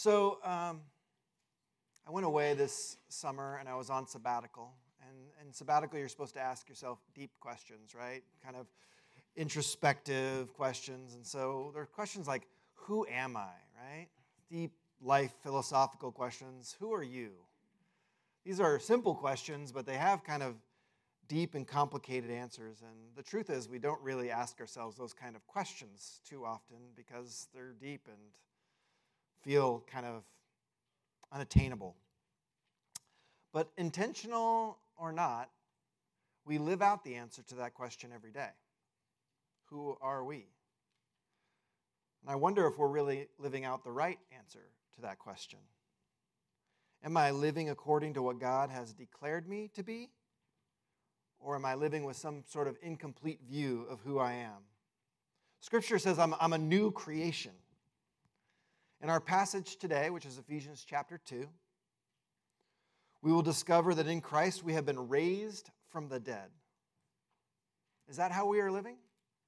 I went away this summer and I was on sabbatical. And in sabbatical, you're supposed to ask yourself deep questions, right? Kind of introspective questions. And so there are questions like, who am I, right? Deep life philosophical questions. Who are you? These are simple questions, but they have kind of deep and complicated answers. And the truth is, we don't really ask ourselves those kind of questions too often because they're deep and feel kind of unattainable. But intentional or not, we live out the answer to that question every day. Who are we? And I wonder if we're really living out the right answer to that question. Am I living according to what God has declared me to be? Or am I living with some sort of incomplete view of who I am? Scripture says I'm a new creation. In our passage today, which is Ephesians chapter 2, we will discover that in Christ we have been raised from the dead. Is that how we are living?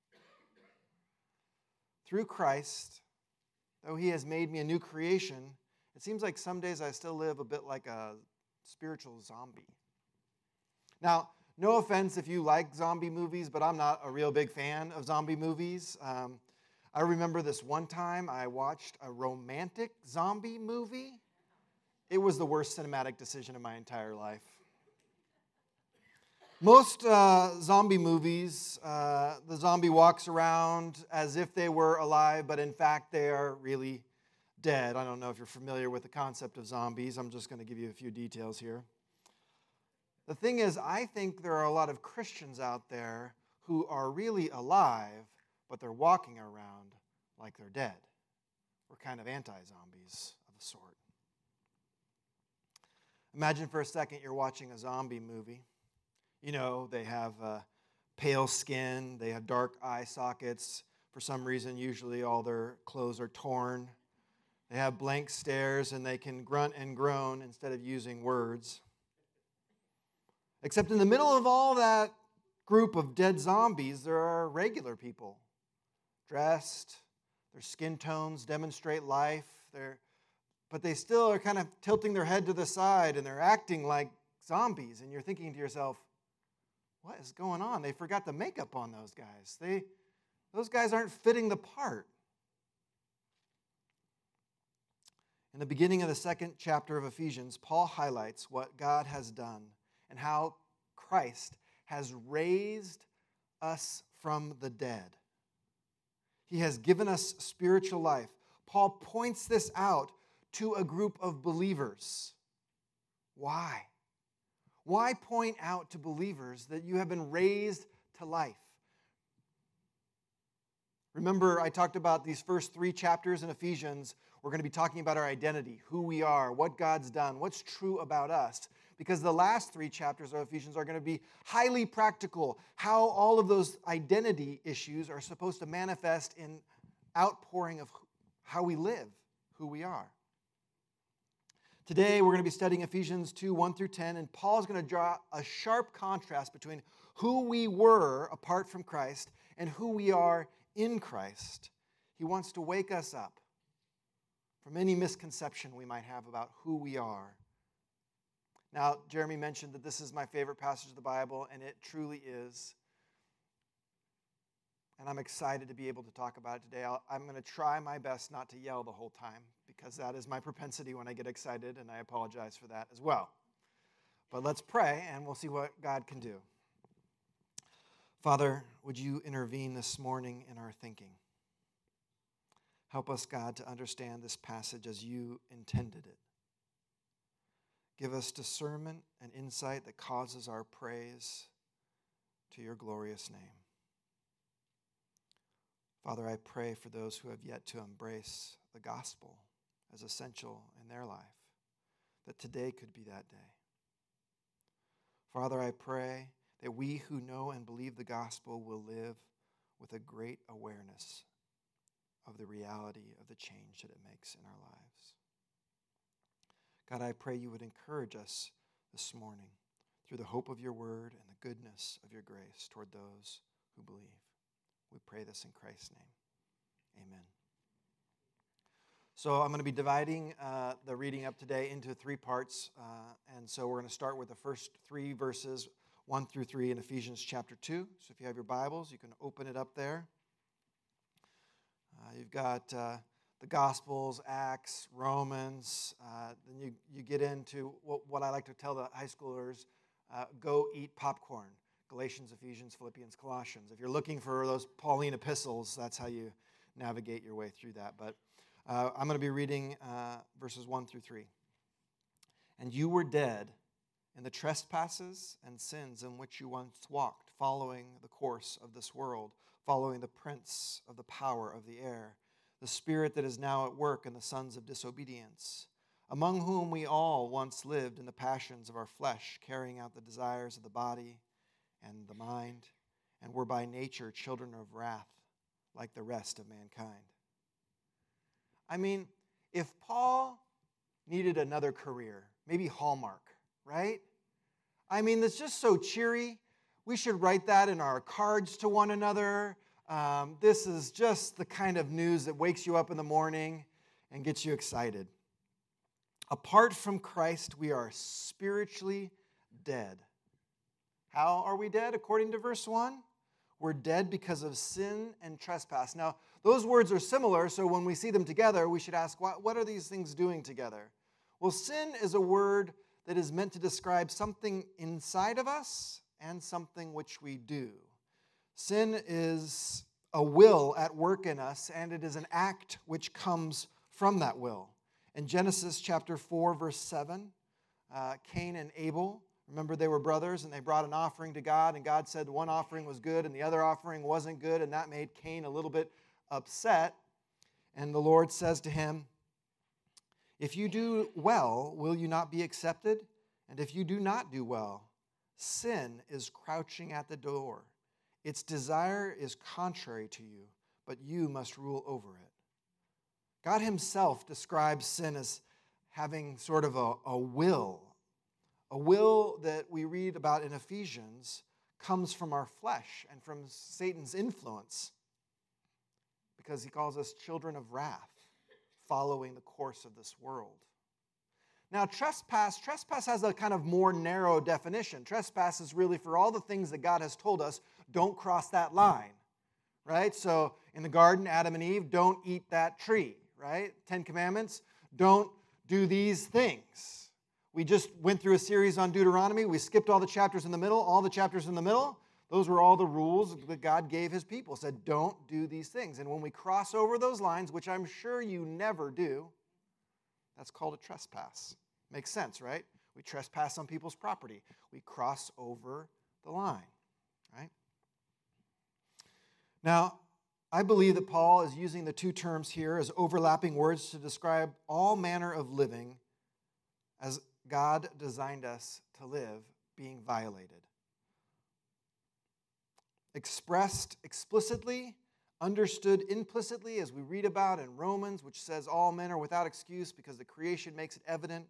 Through Christ, though He has made me a new creation, it seems like some days I still live a bit like a spiritual zombie. Now, no offense if you like zombie movies, but I'm not a real big fan of zombie movies. I remember this one time I watched a romantic zombie movie. It was the worst cinematic decision of my entire life. Most zombie movies, the zombie walks around as if they were alive, but in fact they are really dead. I don't know if you're familiar with the concept of zombies. I'm just going to give you a few details here. The thing is, I think there are a lot of Christians out there who are really alive, but they're walking around like they're dead. We're kind of anti-zombies of a sort. Imagine for a second you're watching a zombie movie. You know, they have pale skin, they have dark eye sockets. For some reason, usually all their clothes are torn. They have blank stares, and they can grunt and groan instead of using words. Except in the middle of all that group of dead zombies, there are regular people, dressed, their skin tones demonstrate life, but they still are kind of tilting their head to the side, and they're acting like zombies, and you're thinking to yourself, what is going on? They forgot the makeup on those guys. Those guys aren't fitting the part. In the beginning of the second chapter of Ephesians, Paul highlights what God has done and how Christ has raised us from the dead. He has given us spiritual life. Paul points this out to a group of believers. Why? Why point out to believers that you have been raised to life? Remember, I talked about these first 3 chapters in Ephesians. We're going to be talking about our identity, who we are, what God's done, what's true about us. Because the last 3 chapters of Ephesians are going to be highly practical, how all of those identity issues are supposed to manifest in outpouring of how we live, who we are. Today, we're going to be studying Ephesians 2, 1 through 10, and Paul's going to draw a sharp contrast between who we were apart from Christ and who we are in Christ. He wants to wake us up from any misconception we might have about who we are. Now, Jeremy mentioned that this is my favorite passage of the Bible, and it truly is. And I'm excited to be able to talk about it today. I'm going to try my best not to yell the whole time, because that is my propensity when I get excited, and I apologize for that as well. But let's pray, and we'll see what God can do. Father, would you intervene this morning in our thinking? Help us, God, to understand this passage as you intended it. Give us discernment and insight that causes our praise to your glorious name. Father, I pray for those who have yet to embrace the gospel as essential in their life, that today could be that day. Father, I pray that we who know and believe the gospel will live with a great awareness of the reality of the change that it makes in our lives. God, I pray you would encourage us this morning through the hope of your word and the goodness of your grace toward those who believe. We pray this in Christ's name. Amen. So I'm going to be dividing the reading up today into 3 parts. And so we're going to start with the first 3 verses, 1 through 3 in Ephesians chapter 2. So if you have your Bibles, you can open it up there. You've got the Gospels, Acts, Romans. Then you get into what I like to tell the high schoolers, go eat popcorn. Galatians, Ephesians, Philippians, Colossians. If you're looking for those Pauline epistles, that's how you navigate your way through that. But I'm going to be reading verses 1 through 3. And you were dead in the trespasses and sins in which you once walked, following the course of this world, following the prince of the power of the air, the spirit that is now at work in the sons of disobedience, among whom we all once lived in the passions of our flesh, carrying out the desires of the body and the mind, and were by nature children of wrath, like the rest of mankind. I mean, if Paul needed another career, maybe Hallmark, right? I mean, that's just so cheery. We should write that in our cards to one another. This is just the kind of news that wakes you up in the morning and gets you excited. Apart from Christ, we are spiritually dead. How are we dead? According to verse 1, we're dead because of sin and trespass. Now, those words are similar, so when we see them together, we should ask, what are these things doing together? Well, sin is a word that is meant to describe something inside of us and something which we do. Sin is a will at work in us, and it is an act which comes from that will. In Genesis chapter 4, verse 7, Cain and Abel, remember they were brothers, and they brought an offering to God, and God said one offering was good and the other offering wasn't good, and that made Cain a little bit upset. And the Lord says to him, if you do well, will you not be accepted? And if you do not do well, sin is crouching at the door. Its desire is contrary to you, but you must rule over it. God himself describes sin as having sort of a will. A will that we read about in Ephesians comes from our flesh and from Satan's influence, because he calls us children of wrath, following the course of this world. Now, trespass has a kind of more narrow definition. Trespass is really for all the things that God has told us, don't cross that line, right? So in the garden, Adam and Eve, don't eat that tree, right? 10 Commandments, don't do these things. We just went through a series on Deuteronomy. We skipped all the chapters in the middle. All the chapters in the middle, those were all the rules that God gave his people. Said, don't do these things. And when we cross over those lines, which I'm sure you never do, that's called a trespass. Makes sense, right? We trespass on people's property. We cross over the line, right? Now, I believe that Paul is using the 2 terms here as overlapping words to describe all manner of living as God designed us to live, being violated. Expressed explicitly, understood implicitly, as we read about in Romans, which says all men are without excuse because the creation makes it evident.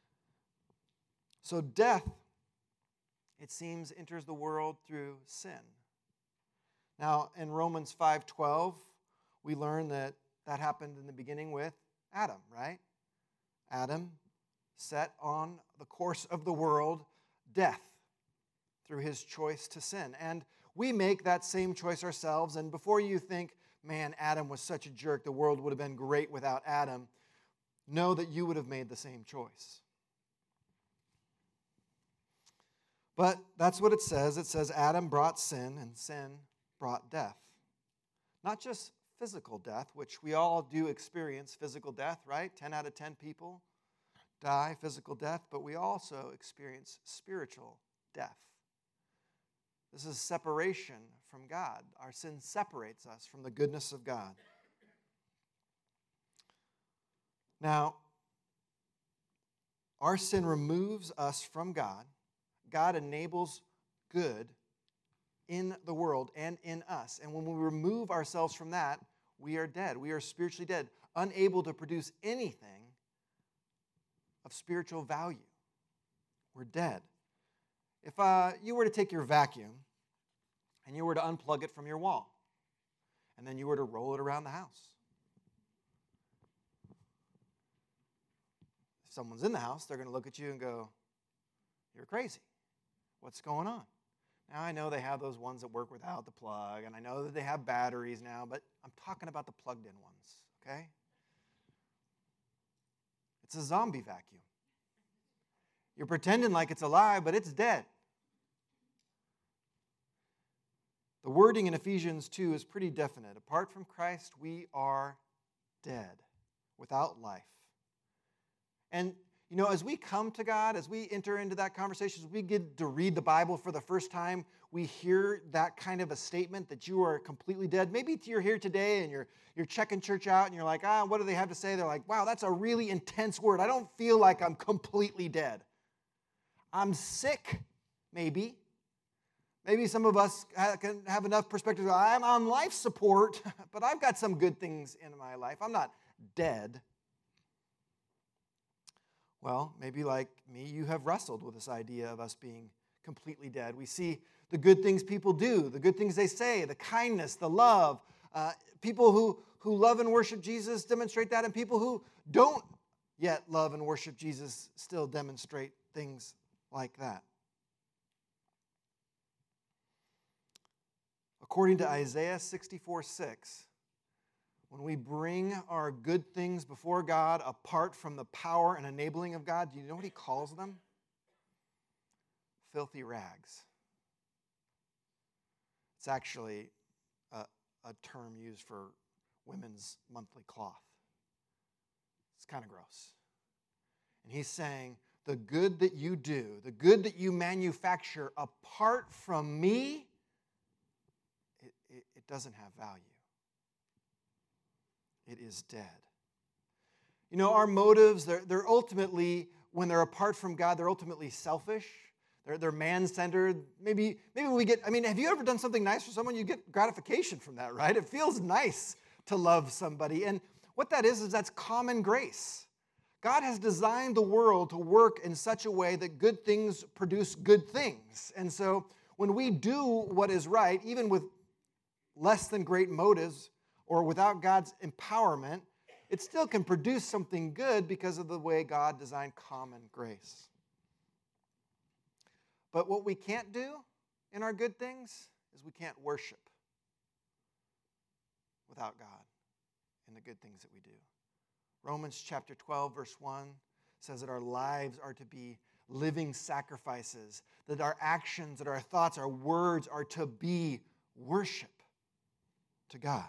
So death, it seems, enters the world through sin. Now, in Romans 5:12, we learn that happened in the beginning with Adam, right? Adam set on the course of the world death through his choice to sin. And we make that same choice ourselves. And before you think, man, Adam was such a jerk, the world would have been great without Adam, know that you would have made the same choice. But that's what it says. It says Adam brought sin, and sin brought death. Not just physical death, which we all do experience physical death, right? 10 out of 10 people die physical death, but we also experience spiritual death. This is separation from God. Our sin separates us from the goodness of God. Now, our sin removes us from God. God enables good in the world and in us. And when we remove ourselves from that, we are dead. We are spiritually dead, unable to produce anything of spiritual value. We're dead. If you were to take your vacuum and you were to unplug it from your wall, and then you were to roll it around the house, If someone's in the house, they're going to look at you and go, "You're crazy. What's going on?" Now, I know they have those ones that work without the plug, and I know that they have batteries now, but I'm talking about the plugged-in ones, okay? It's a zombie vacuum. You're pretending like it's alive, but it's dead. The wording in Ephesians 2 is pretty definite. Apart from Christ, we are dead, without life. And, as we come to God, as we enter into that conversation, as we get to read the Bible for the first time, we hear that kind of a statement that you are completely dead. Maybe you're here today and you're checking church out and you're like, what do they have to say? They're like, wow, that's a really intense word. I don't feel like I'm completely dead. I'm sick, maybe. Maybe some of us can have enough perspective. I'm on life support, but I've got some good things in my life. I'm not dead. Well, maybe like me, you have wrestled with this idea of us being completely dead. We see the good things people do, the good things they say, the kindness, the love. People who love and worship Jesus demonstrate that, and people who don't yet love and worship Jesus still demonstrate things like that. According to Isaiah 64:6, when we bring our good things before God apart from the power and enabling of God, do you know what he calls them? Filthy rags. It's actually a term used for women's monthly cloth. It's kind of gross. And he's saying, the good that you do, the good that you manufacture apart from me, it doesn't have value. It is dead. Our motives, they're ultimately, when they're apart from God, they're ultimately selfish. They're man-centered. Maybe we get, have you ever done something nice for someone? You get gratification from that, right? It feels nice to love somebody. And what that is that's common grace. God has designed the world to work in such a way that good things produce good things. And so when we do what is right, even with less than great motives or without God's empowerment, it still can produce something good because of the way God designed common grace. But what we can't do in our good things is we can't worship without God in the good things that we do. Romans chapter 12, verse 1 says that our lives are to be living sacrifices, that our actions, that our thoughts, our words are to be worship to God.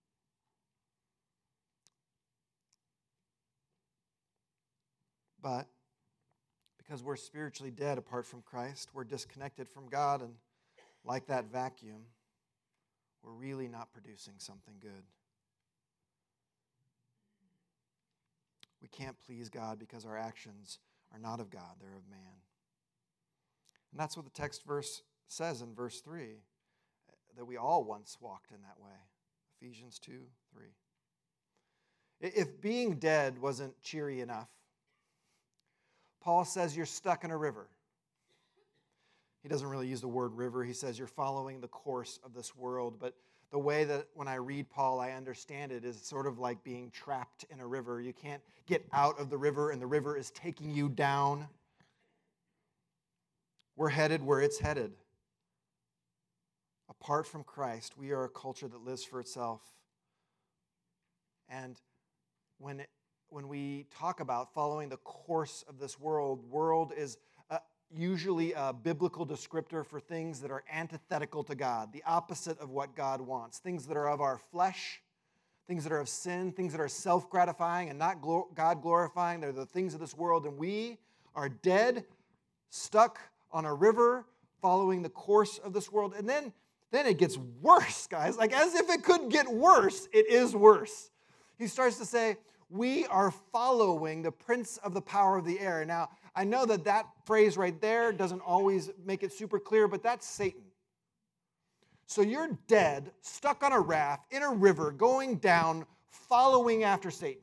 But because we're spiritually dead apart from Christ, we're disconnected from God, and like that vacuum, we're really not producing something good. We can't please God because our actions are not of God, they're of man. And that's what the text verse says in verse 3, that we all once walked in that way. Ephesians 2:3. If being dead wasn't cheery enough, Paul says you're stuck in a river. He doesn't really use the word river. He says you're following the course of this world. But the way that when I read Paul, I understand it is sort of like being trapped in a river. You can't get out of the river, and the river is taking you down. We're headed where it's headed. Apart from Christ, we are a culture that lives for itself. And when we talk about following the course of this world is usually a biblical descriptor for things that are antithetical to God, the opposite of what God wants, things that are of our flesh, things that are of sin, things that are self-gratifying and not God-glorifying. They're the things of this world, and we are dead, stuck on a river, following the course of this world. And then it gets worse, guys. Like, as if it could get worse, it is worse. He starts to say, we are following the prince of the power of the air. Now, I know that phrase right there doesn't always make it super clear, but that's Satan. So you're dead, stuck on a raft, in a river, going down, following after Satan.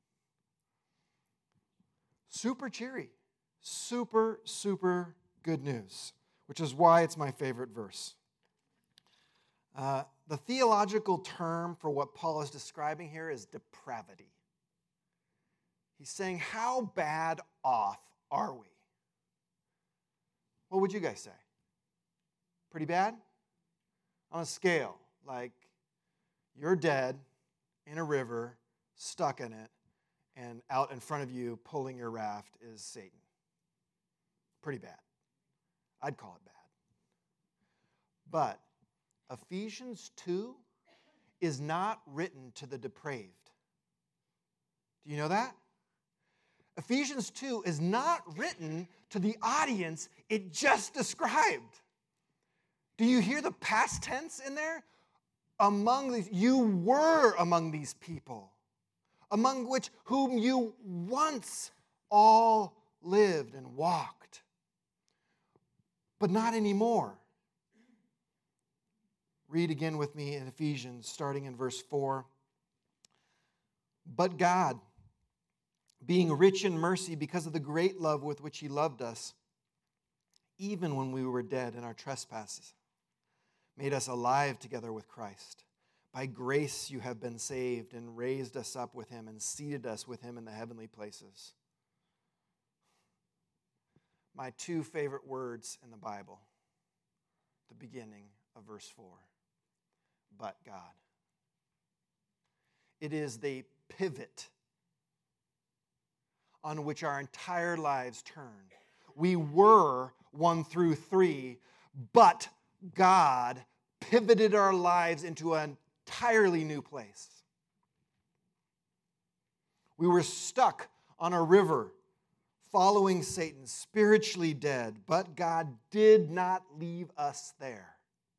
Super cheery. Super, super good news, which is why it's my favorite verse. The theological term for what Paul is describing here is depravity. He's saying, how bad off are we? What would you guys say? Pretty bad? On a scale, like you're dead in a river, stuck in it, and out in front of you pulling your raft is Satan. Pretty bad. I'd call it bad. But Ephesians 2 is not written to the depraved. Do you know that? Ephesians 2 is not written to the audience it just described. Do you hear the past tense in there? Among these, you were among these people, among whom you once all lived and walked, but not anymore. Read again with me in Ephesians, starting in verse 4. But God, being rich in mercy because of the great love with which he loved us, even when we were dead in our trespasses, made us alive together with Christ. By grace you have been saved and raised us up with him and seated us with him in the heavenly places. My two favorite words in the Bible, the beginning of verse 4. But God. It is the pivot on which our entire lives turn. We were 1 through 3, but God pivoted our lives into an entirely new place. We were stuck on a river following Satan, spiritually dead, but God did not leave us there.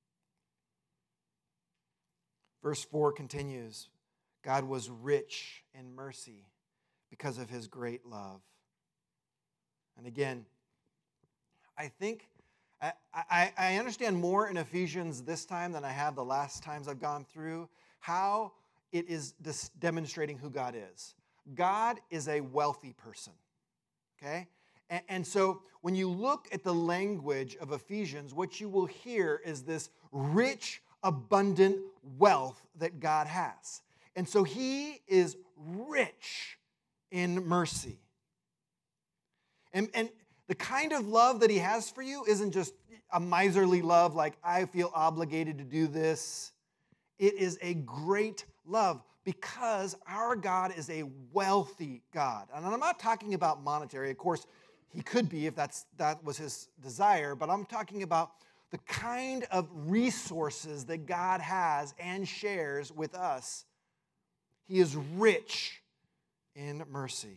Verse 4 continues, God was rich in mercy because of his great love. And again, I think I understand more in Ephesians this time than I have the last times I've gone through, how it is demonstrating who God is. God is a wealthy person, okay? And so when you look at the language of Ephesians, what you will hear is this rich, abundant wealth that God has. And so he is rich in mercy. And the kind of love that he has for you isn't just a miserly love, like I feel obligated to do this. It is a great love because our God is a wealthy God. And I'm not talking about monetary. Of course, he could be if that was his desire, but I'm talking about the kind of resources that God has and shares with us. He is rich in mercy.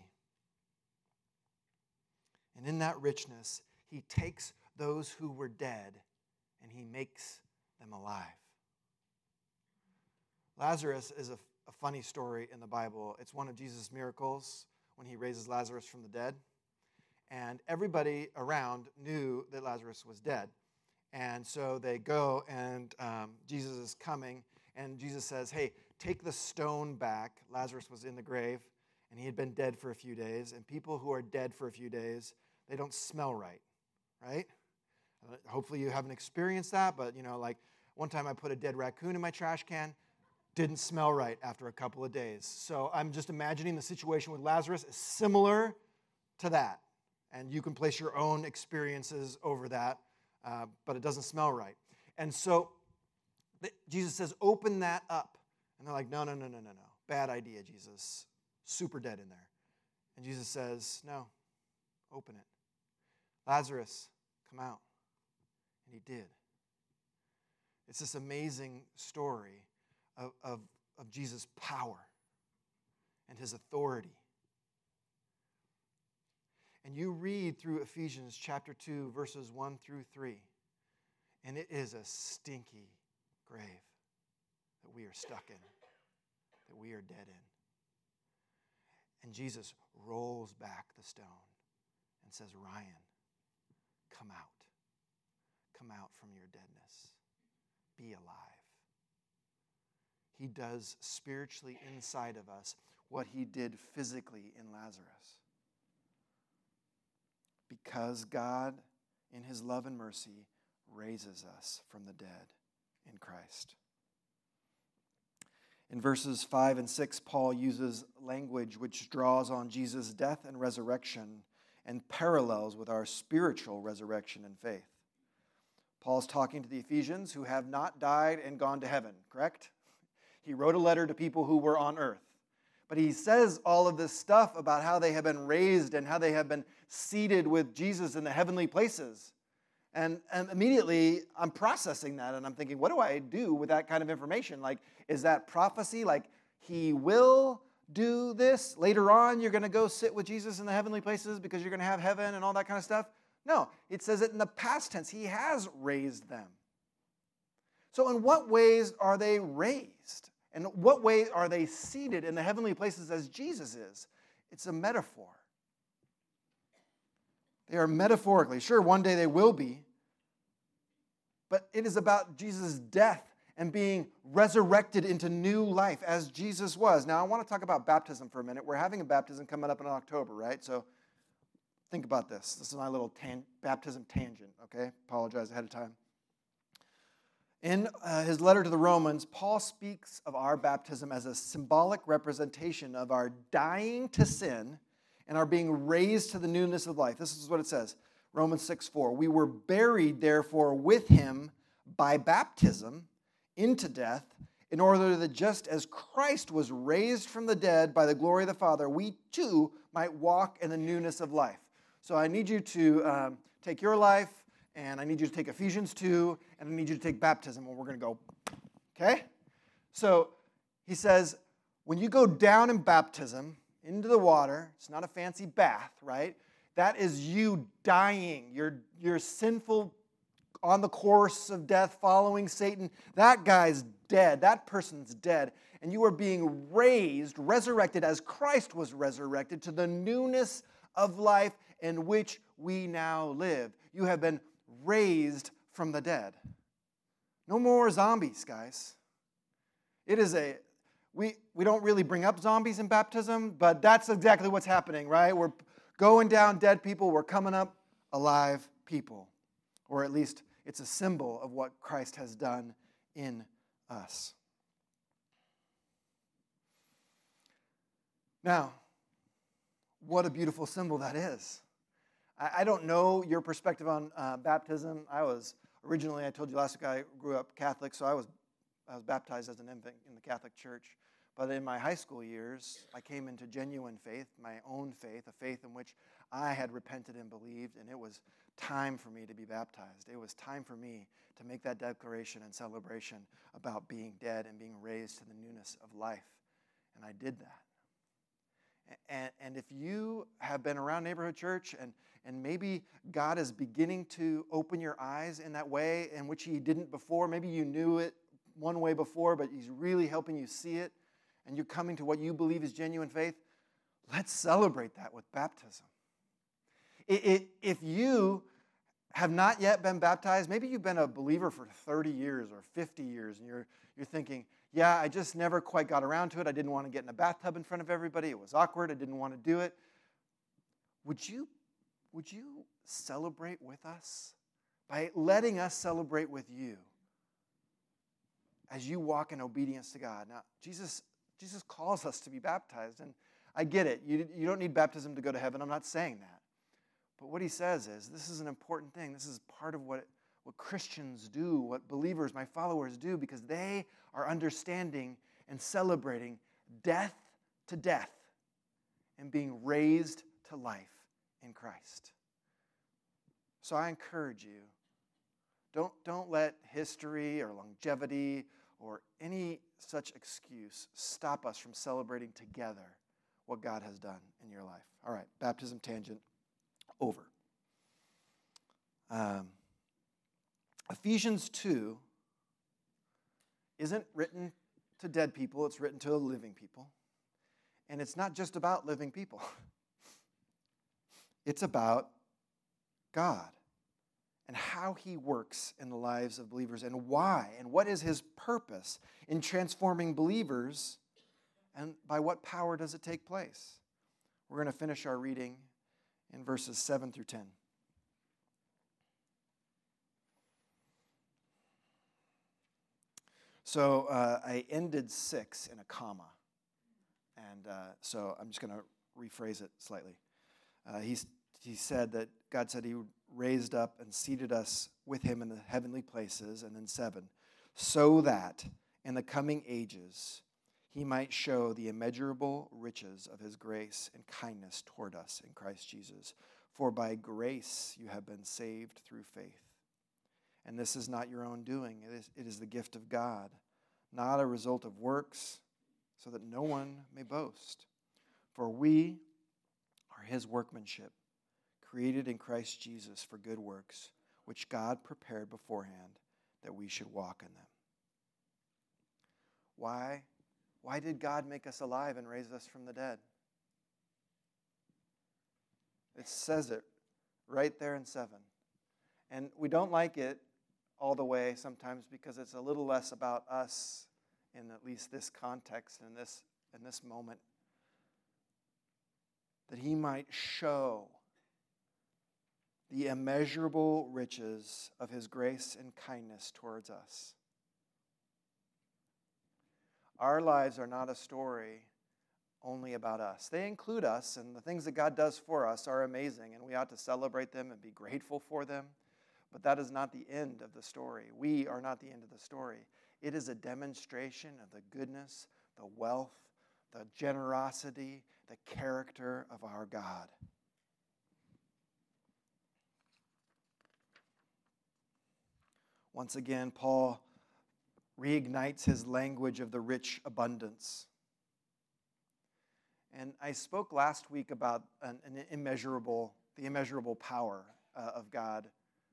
And in that richness, he takes those who were dead and he makes them alive. Lazarus is a funny story in the Bible. It's one of Jesus' miracles when he raises Lazarus from the dead. And everybody around knew that Lazarus was dead. And so they go and Jesus is coming and Jesus says, hey, take the stone back. Lazarus was in the grave and he had been dead for a few days. And people who are dead for a few days, they don't smell right? Hopefully you haven't experienced that, but like one time I put a dead raccoon in my trash can, didn't smell right after a couple of days. So I'm just imagining the situation with Lazarus is similar to that. And you can place your own experiences over that, but it doesn't smell right. And so Jesus says, open that up. And they're like, no. Bad idea, Jesus. Super dead in there. And Jesus says, no, open it. Lazarus, come out. And he did. It's this amazing story of Jesus' power and his authority. And you read through Ephesians chapter 2, verses 1 through 3, and it is a stinky grave that we are stuck in, that we are dead in. And Jesus rolls back the stone and says, Ryan, come out. Come out from your deadness. Be alive. He does spiritually inside of us what he did physically in Lazarus. Because God, in his love and mercy, raises us from the dead in Christ. In verses 5 and 6, Paul uses language which draws on Jesus' death and resurrection and parallels with our spiritual resurrection and faith. Paul's talking to the Ephesians who have not died and gone to heaven, correct? He wrote a letter to people who were on earth. But he says all of this stuff about how they have been raised and how they have been seated with Jesus in the heavenly places. And immediately I'm processing that and I'm thinking, what do I do with that kind of information? Like, is that prophecy? Like, he will do this? Later on, you're going to go sit with Jesus in the heavenly places because you're going to have heaven and all that kind of stuff? No, it says it in the past tense. He has raised them. So in what ways are they raised? And what way are they seated in the heavenly places as Jesus is? It's a metaphor. They are metaphorically. Sure, one day they will be. But it is about Jesus' death and being resurrected into new life as Jesus was. Now, I want to talk about baptism for a minute. We're having a baptism coming up in October, right? So think about this. This is my little baptism tangent, okay? Apologize ahead of time. In his letter to the Romans, Paul speaks of our baptism as a symbolic representation of our dying to sin and our being raised to the newness of life. This is what it says, Romans 6:4. We were buried, therefore, with him by baptism into death, in order that just as Christ was raised from the dead by the glory of the Father, we too might walk in the newness of life. So I need you to take your life, and I need you to take Ephesians 2, and I need you to take baptism, and we're going to go, okay? So he says, when you go down in baptism into the water, it's not a fancy bath, right? That is you dying. You're sinful, on the course of death, following Satan. That guy's dead. That person's dead. And you are being raised, resurrected, as Christ was resurrected, to the newness of life in which we now live. You have been raised from the dead. No more zombies, guys. It is we don't really bring up zombies in baptism, but that's exactly what's happening, right? We're going down dead people, we're coming up alive people. Or at least it's a symbol of what Christ has done in us. Now, what a beautiful symbol that is. I don't know your perspective on baptism. I told you last week, I grew up Catholic, so I was baptized as an infant in the Catholic Church. But in my high school years, I came into genuine faith, my own faith, a faith in which I had repented and believed, and it was time for me to be baptized. It was time for me to make that declaration and celebration about being dead and being raised to the newness of life. And I did that. And if you have been around neighborhood church and maybe God is beginning to open your eyes in that way in which he didn't before, maybe you knew it one way before, but he's really helping you see it, and you're coming to what you believe is genuine faith, let's celebrate that with baptism. If you have not yet been baptized, maybe you've been a believer for 30 years or 50 years, and you're thinking, yeah, I just never quite got around to it. I didn't want to get in a bathtub in front of everybody. It was awkward. I didn't want to do it. Would you celebrate with us by letting us celebrate with you as you walk in obedience to God? Now, Jesus calls us to be baptized, and I get it. You don't need baptism to go to heaven. I'm not saying that. But what he says is, this is an important thing. This is part of what Christians do, what believers, my followers do, because they are understanding and celebrating death to death and being raised to life in Christ. So I encourage you, don't let history or longevity or any such excuse stop us from celebrating together what God has done in your life. All right, baptism tangent over. Ephesians 2 isn't written to dead people, it's written to living people. And it's not just about living people. It's about God and how he works in the lives of believers and why and what is his purpose in transforming believers and by what power does it take place. We're going to finish our reading in verses 7 through 10. So I ended 6 in a comma. And so I'm just going to rephrase it slightly. He said that God said he raised up and seated us with him in the heavenly places, and then 7, so that in the coming ages he might show the immeasurable riches of his grace and kindness toward us in Christ Jesus. For by grace you have been saved through faith. And this is not your own doing. It is the gift of God, not a result of works, so that no one may boast. For we are his workmanship, created in Christ Jesus for good works, which God prepared beforehand that we should walk in them. Why? Why did God make us alive and raise us from the dead? It says it right there in 7. And we don't like it all the way sometimes because it's a little less about us in at least this context, in this moment. That he might show the immeasurable riches of his grace and kindness towards us. Our lives are not a story only about us. They include us, and the things that God does for us are amazing, and we ought to celebrate them and be grateful for them. But that is not the end of the story. We are not the end of the story. It is a demonstration of the goodness, the wealth, the generosity, the character of our God. Once again, Paul reignites his language of the rich abundance. And I spoke last week about the immeasurable power of God.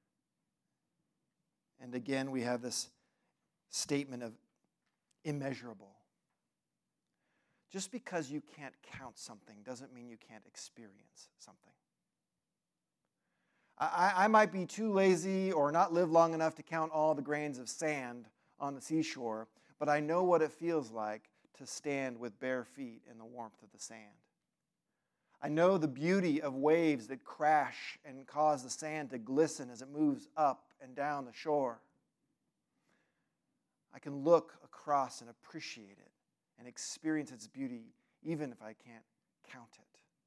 And again, we have this statement of immeasurable. Just because you can't count something doesn't mean you can't experience something. I might be too lazy or not live long enough to count all the grains of sand on the seashore, but I know what it feels like to stand with bare feet in the warmth of the sand. I know the beauty of waves that crash and cause the sand to glisten as it moves up and down the shore. I can look across and appreciate it and experience its beauty even if I can't count it.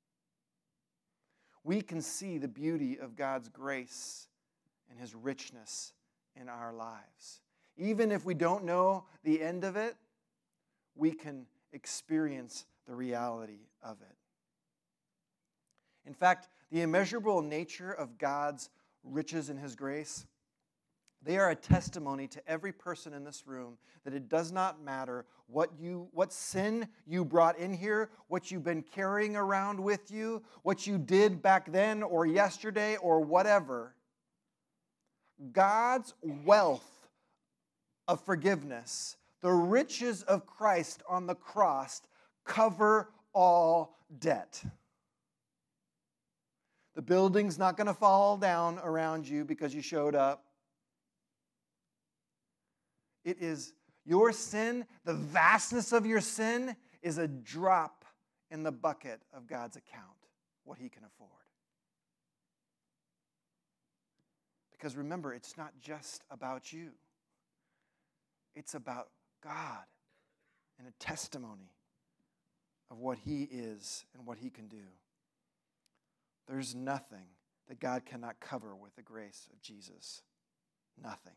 We can see the beauty of God's grace and his richness in our lives. Even if we don't know the end of it, we can experience the reality of it. In fact, the immeasurable nature of God's riches and his grace, they are a testimony to every person in this room that it does not matter what sin you brought in here, what you've been carrying around with you, what you did back then or yesterday or whatever. God's wealth of forgiveness, the riches of Christ on the cross, cover all debt. The building's not going to fall down around you because you showed up. It is your sin, the vastness of your sin is a drop in the bucket of God's account, what he can afford. Because remember, it's not just about you. It's about God and a testimony of what he is and what he can do. There's nothing that God cannot cover with the grace of Jesus. Nothing.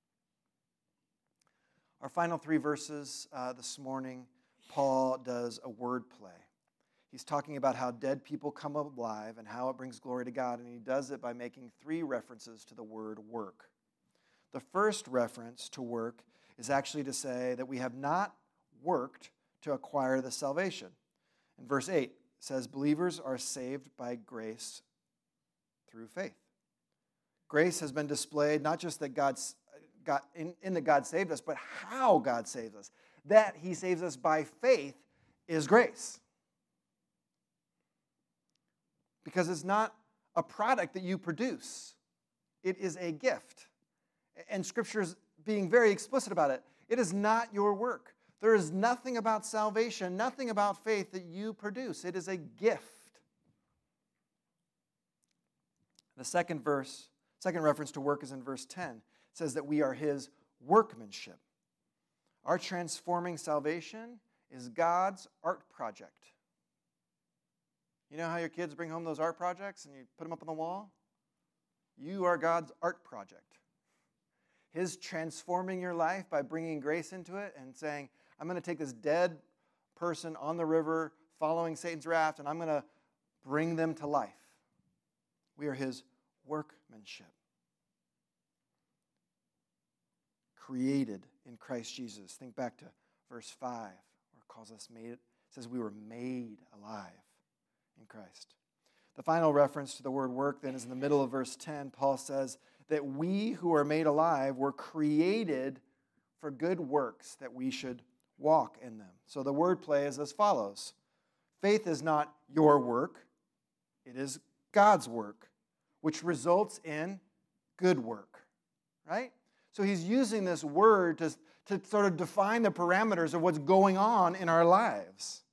Our final 3 verses this morning, Paul does a word play. He's talking about how dead people come alive and how it brings glory to God, and he does it by making 3 references to the word work. The first reference to work is actually to say that we have not worked to acquire the salvation. In verse 8, it says, believers are saved by grace through faith. Grace has been displayed, not just that God saved us, but how God saves us. That he saves us by faith is grace. Because it's not a product that you produce. It is a gift. And Scripture is being very explicit about it. It is not your work. There is nothing about salvation, nothing about faith that you produce. It is a gift. The second reference to work is in verse 10. It says that we are his workmanship. Our transforming salvation is God's art project. You know how your kids bring home those art projects and you put them up on the wall? You are God's art project. His transforming your life by bringing grace into it and saying, I'm going to take this dead person on the river following Satan's raft and I'm going to bring them to life. We are His workmanship. Created in Christ Jesus. Think back to verse 5 where it calls us made. It says we were made alive in Christ. The final reference to the word work then is in the middle of verse 10. Paul says that we who are made alive were created for good works, that we should walk in them. So the wordplay is as follows. Faith is not your work. It is God's work, which results in good work. Right? So he's using this word to sort of define the parameters of what's going on in our lives.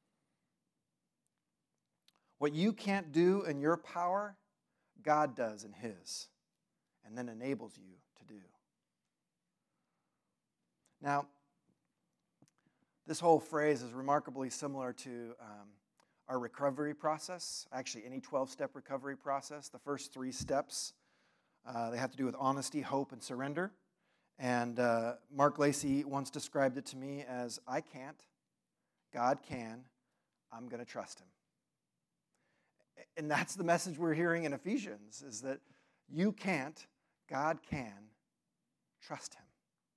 What you can't do in your power, God does in His, and then enables you to do. Now, this whole phrase is remarkably similar to our recovery process, actually any 12-step recovery process. The first 3 steps, they have to do with honesty, hope, and surrender. And Mark Lacey once described it to me as, I can't, God can, I'm going to trust Him. And that's the message we're hearing in Ephesians, is that you can't, God can, trust Him.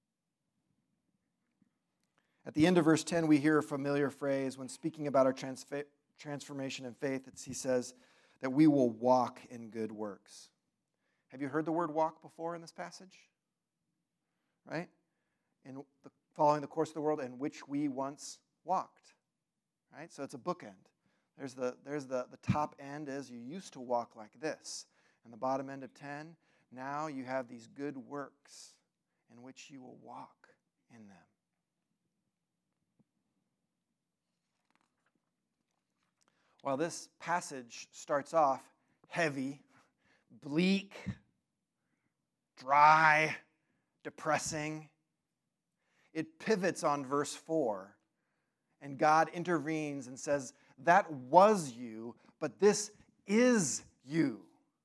At the end of verse 10, we hear a familiar phrase when speaking about our transformation in faith. He says that we will walk in good works. Have you heard the word walk before in this passage? Right? Following the course of the world in which we once walked. Right? So it's a bookend. There's the top end is you used to walk like this. And the bottom end of 10, now you have these good works in which you will walk in them. While this passage starts off heavy, bleak, dry, depressing, it pivots on verse 4, and God intervenes and says, that was you, but this is you.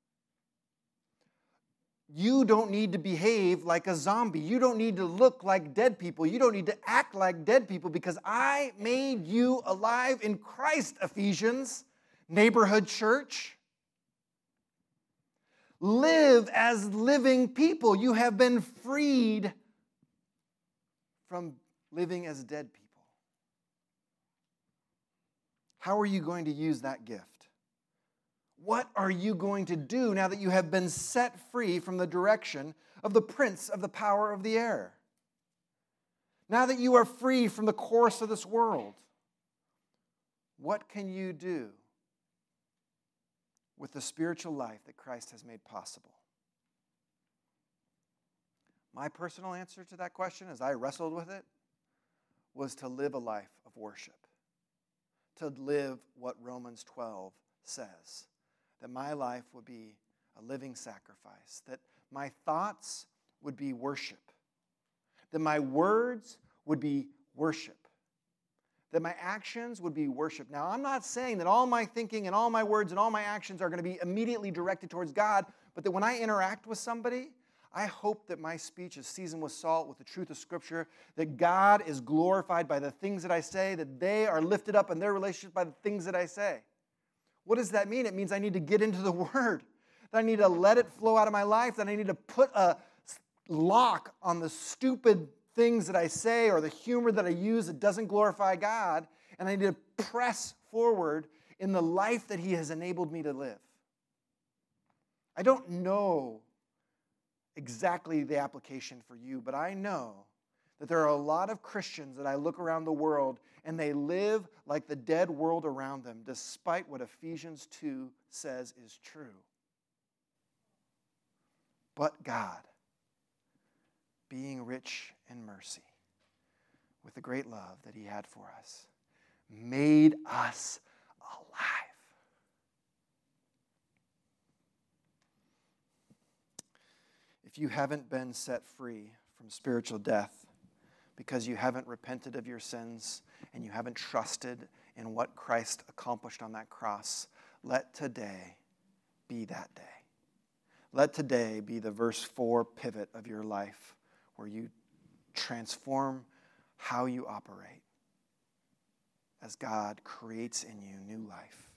You don't need to behave like a zombie. You don't need to look like dead people. You don't need to act like dead people because I made you alive in Christ, Ephesians, neighborhood church. Live as living people. You have been freed from living as dead people. How are you going to use that gift? What are you going to do now that you have been set free from the direction of the prince of the power of the air? Now that you are free from the course of this world, what can you do with the spiritual life that Christ has made possible? My personal answer to that question, as I wrestled with it, was to live a life of worship. To live what Romans 12 says. That my life would be a living sacrifice. That my thoughts would be worship. That my words would be worship. That my actions would be worship. Now, I'm not saying that all my thinking and all my words and all my actions are going to be immediately directed towards God, but that when I interact with somebody, I hope that my speech is seasoned with salt, with the truth of Scripture, that God is glorified by the things that I say, that they are lifted up in their relationship by the things that I say. What does that mean? It means I need to get into the Word, that I need to let it flow out of my life, that I need to put a lock on the stupid things that I say or the humor that I use that doesn't glorify God, and I need to press forward in the life that He has enabled me to live. I don't know exactly the application for you, but I know that there are a lot of Christians that I look around the world and they live like the dead world around them, despite what Ephesians 2 says is true. But God, being rich in mercy, with the great love that He had for us, made us alive. If you haven't been set free from spiritual death because you haven't repented of your sins and you haven't trusted in what Christ accomplished on that cross, let today be that day. Let today be the verse 4 pivot of your life where you transform how you operate as God creates in you new life.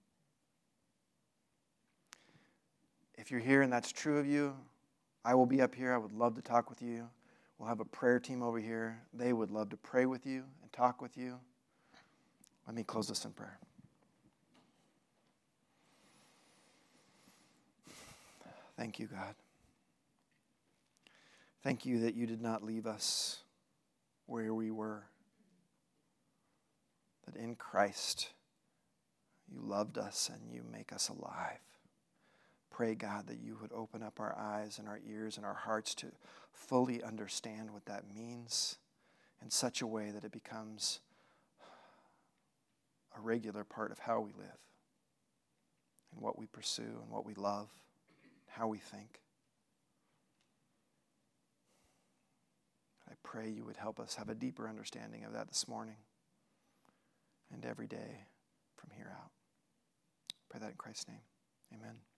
If you're here and that's true of you, I will be up here. I would love to talk with you. We'll have a prayer team over here. They would love to pray with you and talk with you. Let me close this in prayer. Thank you, God. Thank you that you did not leave us where we were. That in Christ, you loved us and you make us alive. Pray, God, that you would open up our eyes and our ears and our hearts to fully understand what that means in such a way that it becomes a regular part of how we live and what we pursue and what we love, how we think. I pray you would help us have a deeper understanding of that this morning and every day from here out. Pray that in Christ's name. Amen.